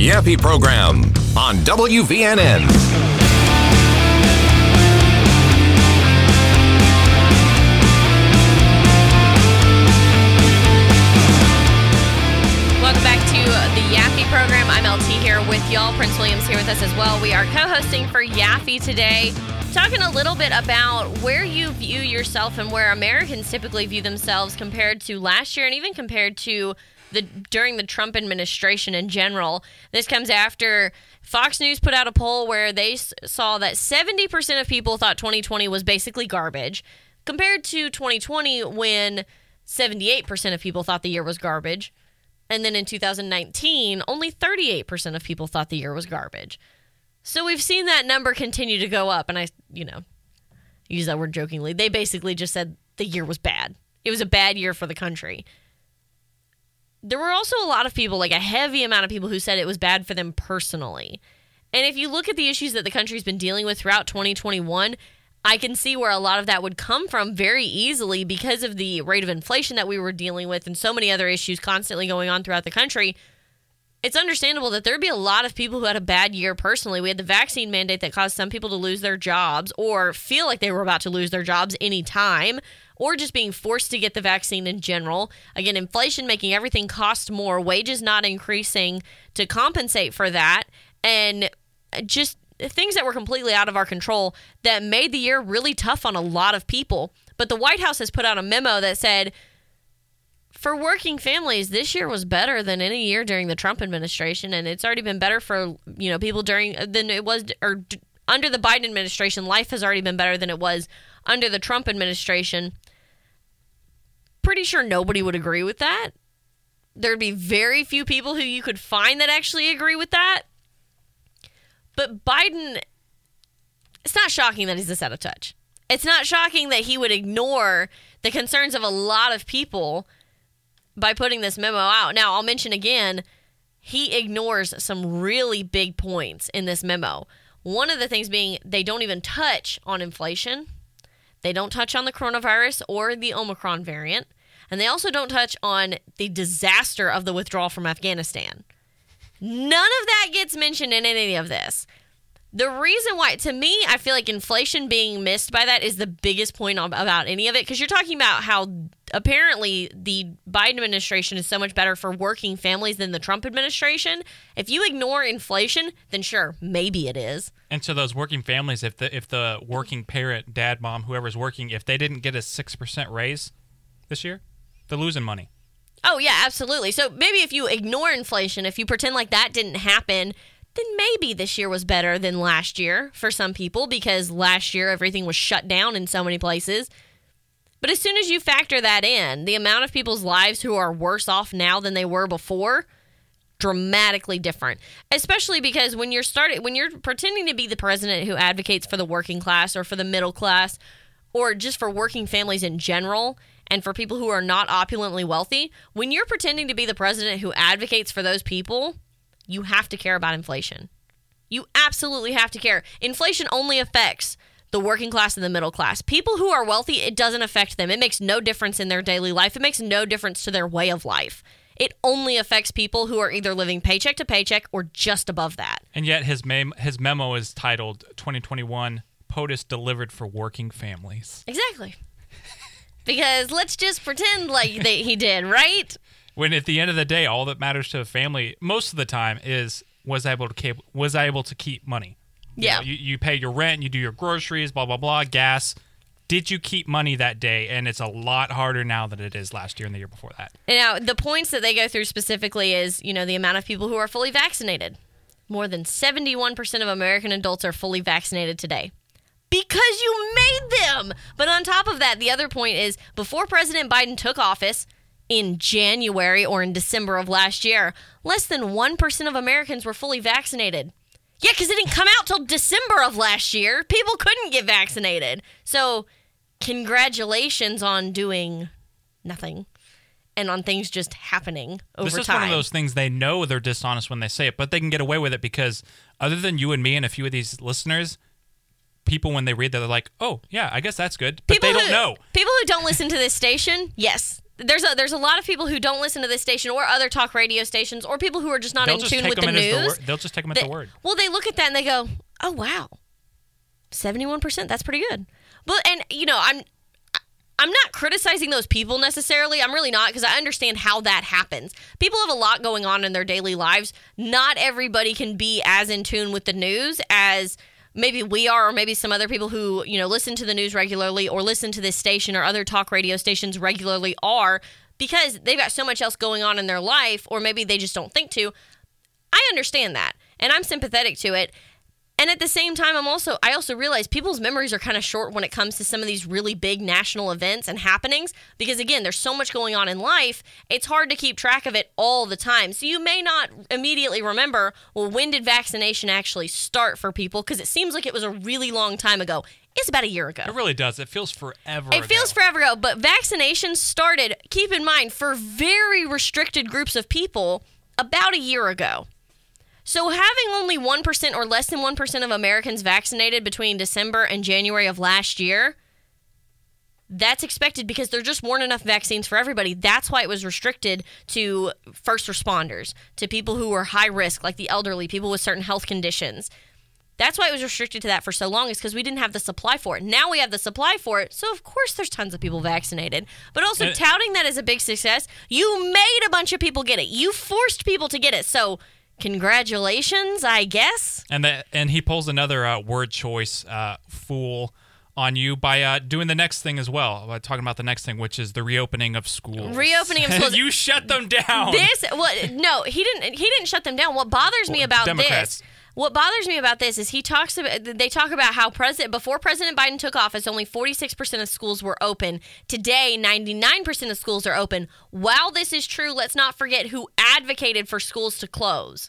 Yappy Program on WVNN. Welcome back to the Yaffee Program. I'm LT here with y'all. Prince William's here with us as well. We are co-hosting for Yaffee today, talking a little bit about where you view yourself and where Americans typically view themselves compared to last year and even compared to during the Trump administration in general. This comes after Fox News put out a poll where they saw that 70% of people thought 2020 was basically garbage, compared to 2020 when 78% of people thought the year was garbage. And then in 2019, only 38% of people thought the year was garbage. So we've seen that number continue to go up. And I, use that word jokingly. They basically just said the year was bad. It was a bad year for the country. There were also a lot of people, like a heavy amount of people, who said it was bad for them personally. And if you look at the issues that the country's been dealing with throughout 2021, I can see where a lot of that would come from very easily because of the rate of inflation that we were dealing with and so many other issues constantly going on throughout the country. It's understandable that there'd be a lot of people who had a bad year personally. We had the vaccine mandate that caused some people to lose their jobs or feel like they were about to lose their jobs anytime, or just being forced to get the vaccine in general. Again, inflation making everything cost more, wages not increasing to compensate for that, and just things that were completely out of our control that made the year really tough on a lot of people. But the White House has put out a memo that said, for working families, this year was better than any year during the Trump administration, and it's already been better for people than it was under the Biden administration. Life has already been better than it was under the Trump administration. Pretty sure nobody would agree with that. There'd be very few people who you could find that actually agree with that. But Biden, it's not shocking that he's this out of touch. It's not shocking that he would ignore the concerns of a lot of people by putting this memo out. Now, I'll mention again, he ignores some really big points in this memo. One of the things being they don't even touch on inflation. They don't touch on the coronavirus or the Omicron variant. And they also don't touch on the disaster of the withdrawal from Afghanistan. None of that gets mentioned in any of this. The reason why, to me, I feel like inflation being missed by that is the biggest point about any of it, because you're talking about how apparently the Biden administration is so much better for working families than the Trump administration. If you ignore inflation, then sure, maybe it is. And so those working families, if the working parent, dad, mom, whoever's working, if they didn't get a 6% raise this year, they're losing money. Oh, yeah, absolutely. So maybe if you ignore inflation, if you pretend like that didn't happen, then maybe this year was better than last year for some people, because last year everything was shut down in so many places. But as soon as you factor that in, the amount of people's lives who are worse off now than they were before, dramatically different. Especially because when you're pretending to be the president who advocates for the working class or for the middle class or just for working families in general, and for people who are not opulently wealthy, when you're pretending to be the president who advocates for those people, you have to care about inflation. You absolutely have to care. Inflation only affects the working class and the middle class. People who are wealthy, it doesn't affect them. It makes no difference in their daily life. It makes no difference to their way of life. It only affects people who are either living paycheck to paycheck or just above that. And yet his memo is titled 2021 POTUS Delivered for Working Families. Exactly. Because let's just pretend like he did, right? When at the end of the day, all that matters to a family most of the time is was I able to keep money? Yeah. You pay your rent, you do your groceries, blah, blah, blah, gas. Did you keep money that day? And it's a lot harder now than it is last year and the year before that. And now, the points that they go through specifically is, the amount of people who are fully vaccinated. More than 71% of American adults are fully vaccinated today. Because you made them! But on top of that, the other point is, before President Biden took office in January or in December of last year, less than 1% of Americans were fully vaccinated. Yeah, because it didn't come out till December of last year. People couldn't get vaccinated. So, congratulations on doing nothing and on things just happening over time. This is one of those things they know they're dishonest when they say it, but they can get away with it because other than you and me and a few of these listeners, people, when they read that, they're like, oh, yeah, I guess that's good. But they don't know. People who don't listen to this station, yes, there's a lot of people who don't listen to this station or other talk radio stations, or people who are just not in tune with the news. They'll just take them at the word. Well, they look at that and they go, "Oh wow, 71%. That's pretty good." But I'm not criticizing those people necessarily. I'm really not, because I understand how that happens. People have a lot going on in their daily lives. Not everybody can be as in tune with the news as maybe we are, or maybe some other people who, listen to the news regularly or listen to this station or other talk radio stations regularly are, because they've got so much else going on in their life, or maybe they just don't think to. I understand that, and I'm sympathetic to it. And at the same time, I also realize people's memories are kind of short when it comes to some of these really big national events and happenings, because again, there's so much going on in life, it's hard to keep track of it all the time. So you may not immediately remember, well, when did vaccination actually start for people? Because it seems like it was a really long time ago. It's about a year ago. It really does. It feels forever ago. It feels forever ago, but vaccination started, keep in mind, for very restricted groups of people about a year ago. So having only 1% or less than 1% of Americans vaccinated between December and January of last year, that's expected because there just weren't enough vaccines for everybody. That's why it was restricted to first responders, to people who were high risk, like the elderly, people with certain health conditions. That's why it was restricted to that for so long, is because we didn't have the supply for it. Now we have the supply for it, so of course there's tons of people vaccinated. But also touting that as a big success, you made a bunch of people get it. You forced people to get it, so congratulations, I guess. And he pulls another word choice fool on you by doing the next thing as well. Talking about the next thing, which is the reopening of schools. Reopening of schools. You shut them down. No, he didn't shut them down. What bothers me about Democrats. this? What bothers me about this is they talk about how before President Biden took office, only 46% of schools were open. Today, 99% of schools are open. While this is true, let's not forget who advocated for schools to close.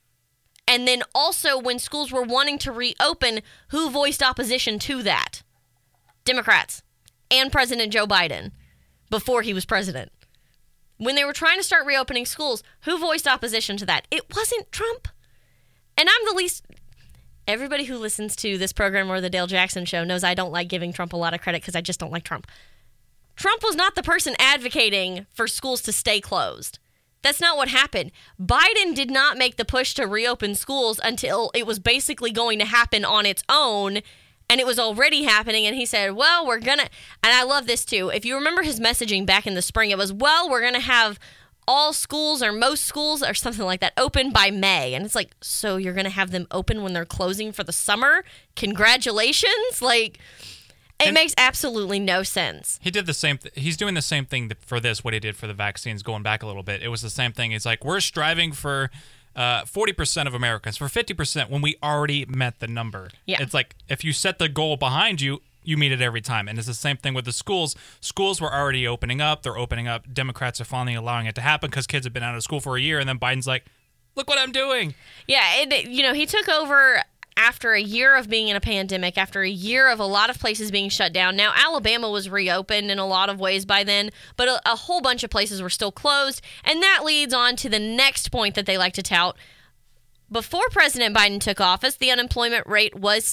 And then also, when schools were wanting to reopen, who voiced opposition to that? Democrats and President Joe Biden before he was president. When they were trying to start reopening schools, who voiced opposition to that? It wasn't Trump. And I'm the least... Everybody who listens to this program or the Dale Jackson Show knows I don't like giving Trump a lot of credit because I just don't like Trump. Trump was not the person advocating for schools to stay closed. That's not what happened. Biden did not make the push to reopen schools until it was basically going to happen on its own, and it was already happening, and he said, well, we're going to... And I love this, too. If you remember his messaging back in the spring, it was, well, we're going to have all schools or most schools or something like that open by May. And it's like, so you're going to have them open when they're closing for the summer? Congratulations? It makes absolutely no sense. He did the same. He's doing the same thing for this, what he did for the vaccines, going back a little bit. It was the same thing. It's like, we're striving for 40% of Americans, for 50% when we already met the number. Yeah. It's like, if you set the goal behind you, you meet it every time. And it's the same thing with the schools. Schools were already opening up. They're opening up. Democrats are finally allowing it to happen because kids have been out of school for a year. And then Biden's like, look what I'm doing. Yeah, he took over after a year of being in a pandemic, after a year of a lot of places being shut down. Now, Alabama was reopened in a lot of ways by then, but a whole bunch of places were still closed. And that leads on to the next point that they like to tout. Before President Biden took office, the unemployment rate was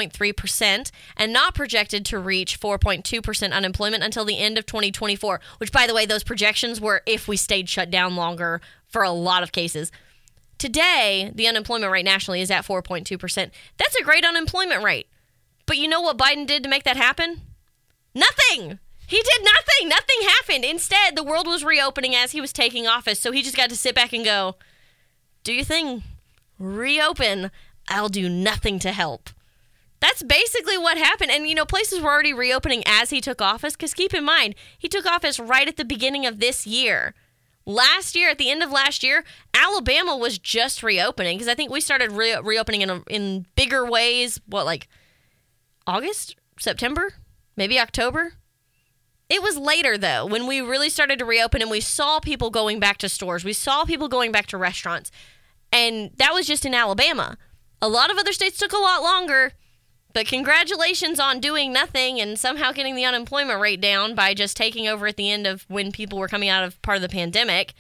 6.3% and not projected to reach 4.2% unemployment until the end of 2024, which, by the way, those projections were if we stayed shut down longer for a lot of cases. Today, the unemployment rate nationally is at 4.2%. That's a great unemployment rate. But you know what Biden did to make that happen? Nothing! He did nothing! Nothing happened. Instead, the world was reopening as he was taking office, so he just got to sit back and go, do your thing. Reopen. I'll do nothing to help. That's basically what happened. And, places were already reopening as he took office, because keep in mind, he took office right at the beginning of this year. Last year, at the end of last year, Alabama was just reopening, because I think we started reopening in bigger ways, August? September? Maybe October? It was later, though, when we really started to reopen and we saw people going back to stores. We saw people going back to restaurants. And that was just in Alabama. A lot of other states took a lot longer, but congratulations on doing nothing and somehow getting the unemployment rate down by just taking over at the end of when people were coming out of part of the pandemic.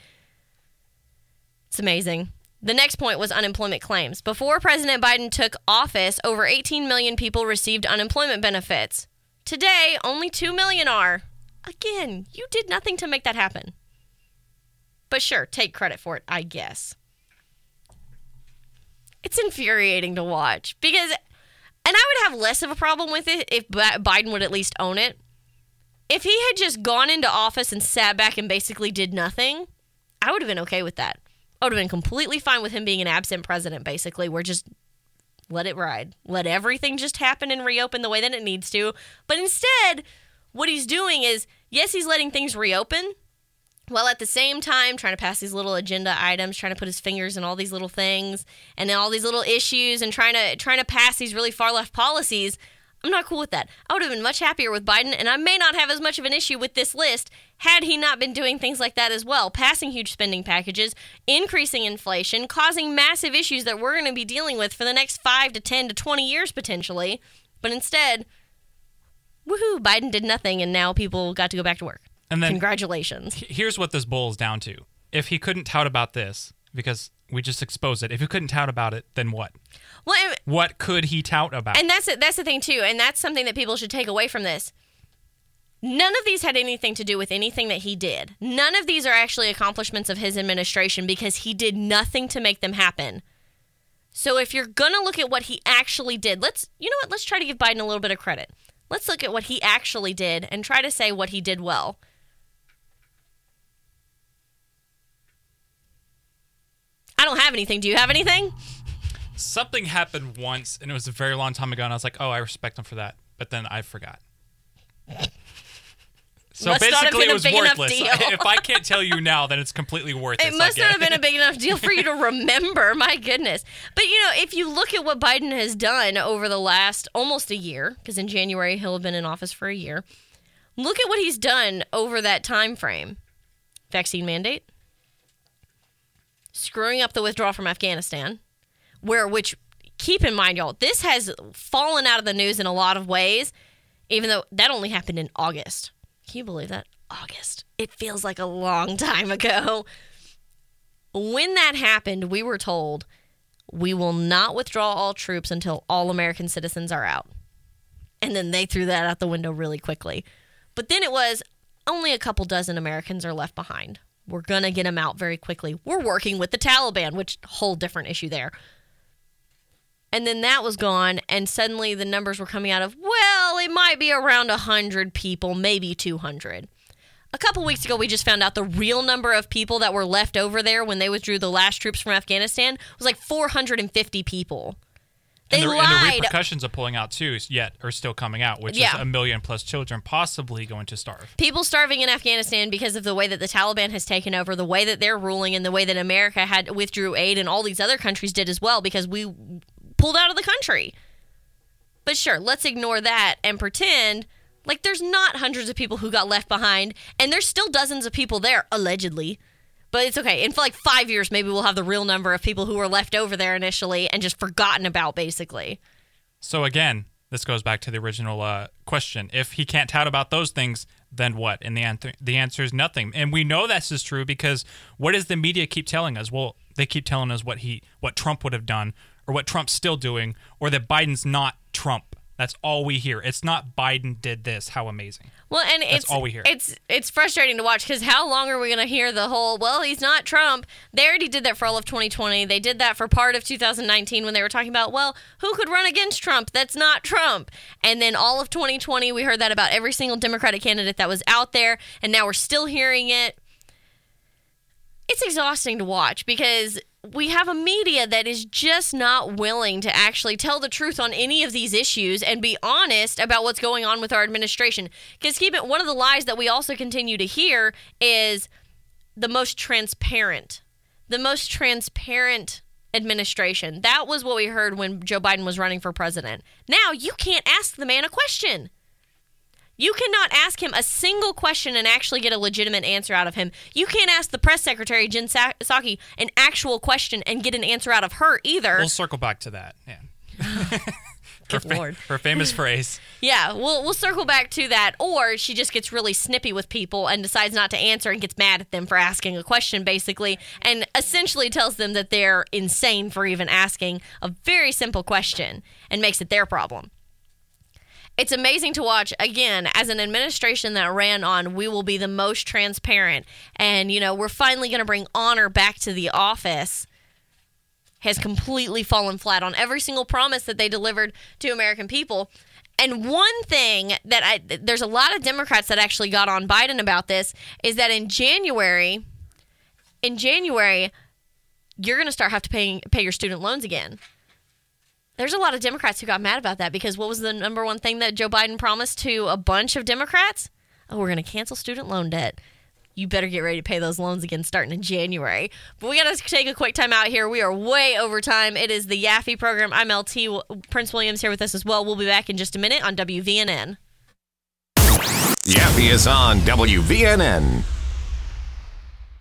It's amazing. The next point was unemployment claims. Before President Biden took office, over 18 million people received unemployment benefits. Today, only 2 million are. Again, you did nothing to make that happen. But sure, take credit for it, I guess. It's infuriating to watch because, and I would have less of a problem with it if Biden would at least own it. If he had just gone into office and sat back and basically did nothing, I would have been okay with that. I would have been completely fine with him being an absent president, basically. We're just let it ride. Let everything just happen and reopen the way that it needs to. But instead, what he's doing is, yes, he's letting things reopen, while at the same time trying to pass these little agenda items, trying to put his fingers in all these little things and in all these little issues and trying to pass these really far left policies. I'm not cool with that. I would have been much happier with Biden, and I may not have as much of an issue with this list had he not been doing things like that as well, passing huge spending packages, increasing inflation, causing massive issues that we're going to be dealing with for the next 5 to 10 to 20 years potentially. But instead, woohoo, Biden did nothing, and now people got to go back to work. And then congratulations. Here's what this boils down to. If he couldn't tout about this, because we just exposed it, if he couldn't tout about it, then what? Well, what could he tout about? And that's the thing, too, and that's something that people should take away from this. None of these had anything to do with anything that he did. None of these are actually accomplishments of his administration because he did nothing to make them happen. So if you're going to look at what he actually did, let's try to give Biden a little bit of credit. Let's look at what he actually did and try to say what he did well. I don't have anything. Do you have anything? Something happened once, and it was a very long time ago, and I was like, oh, I respect him for that. But then I forgot. So must not have basically, been it was a big enough worthless. deal. If I can't tell you now, then it's completely worthless. It must not have been a big enough deal for you to remember. My goodness. But, if you look at what Biden has done over the last almost a year, because in January he'll have been in office for a year, look at what he's done over that time frame. Vaccine mandate. Screwing up the withdrawal from Afghanistan, which keep in mind, y'all, this has fallen out of the news in a lot of ways, even though that only happened in August. Can you believe that? August. It feels like a long time ago. When that happened, we were told we will not withdraw all troops until all American citizens are out. And then they threw that out the window really quickly. But then it was only a couple dozen Americans are left behind. We're going to get them out very quickly. We're working with the Taliban, which whole different issue there. And then that was gone, and suddenly the numbers were coming out of, well, it might be around 100 people, maybe 200. A couple weeks ago, we just found out the real number of people that were left over there when they withdrew the last troops from Afghanistan was like 450 people. They lied. And the repercussions of pulling out, too, yet are still coming out, which is 1 million plus children possibly going to starve. People starving in Afghanistan because of the way that the Taliban has taken over, the way that they're ruling, and the way that America had withdrew aid, and all these other countries did as well because we pulled out of the country. But sure, let's ignore that and pretend like there's not hundreds of people who got left behind, and there's still dozens of people there, allegedly. But it's okay. In like 5 years, maybe we'll have the real number of people who were left over there initially and just forgotten about, basically. So again, this goes back to the original question. If he can't tout about those things, then what? And the answer is nothing. And we know this is true because what does the media keep telling us? Well, they keep telling us what Trump would have done, or what Trump's still doing, or that Biden's not Trump. That's all we hear. It's not Biden did this. How amazing. Well, and that's all we hear. It's frustrating to watch because how long are we going to hear the whole, well, he's not Trump. They already did that for all of 2020. They did that for part of 2019 when they were talking about, well, who could run against Trump? That's not Trump. And then all of 2020, we heard that about every single Democratic candidate that was out there. And now we're still hearing it. It's exhausting to watch because we have a media that is just not willing to actually tell the truth on any of these issues and be honest about what's going on with our administration. Because one of the lies that we also continue to hear is the most transparent administration. That was what we heard when Joe Biden was running for president. Now you can't ask the man a question. You cannot ask him a single question and actually get a legitimate answer out of him. You can't ask the press secretary, Jen Psaki, an actual question and get an answer out of her either. We'll circle back to that. Yeah. Good Lord. Her famous phrase. Yeah, we'll circle back to that. Or she just gets really snippy with people and decides not to answer and gets mad at them for asking a question, basically, and essentially tells them that they're insane for even asking a very simple question and makes it their problem. It's amazing to watch, again, as an administration that ran on, we will be the most transparent, and, we're finally going to bring honor back to the office, has completely fallen flat on every single promise that they delivered to American people. And one thing that there's a lot of Democrats that actually got on Biden about this is that in January, you're going to start have to pay your student loans again. There's a lot of Democrats who got mad about that because what was the number one thing that Joe Biden promised to a bunch of Democrats? Oh, we're going to cancel student loan debt. You better get ready to pay those loans again starting in January. But we got to take a quick time out here. We are way over time. It is the Yaffe program. I'm LT. Prince William's here with us as well. We'll be back in just a minute on WVNN. Yaffe is on WVNN.